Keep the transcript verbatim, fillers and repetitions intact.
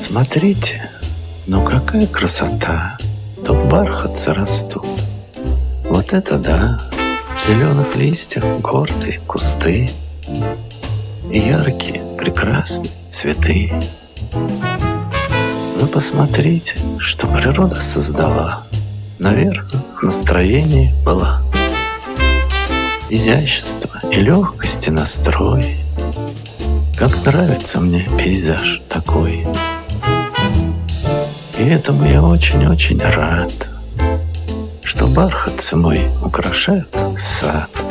Посмотрите, ну какая красота! Тут бархатцы растут. Вот это да! В зеленых листьях гордые кусты и яркие, прекрасные цветы. Вы посмотрите, что природа создала. Наверное, настроение было. Изящество и легкости настрой. Как нравится мне пейзаж такой. И этому я очень-очень рад, что бархатцы мой украшают сад.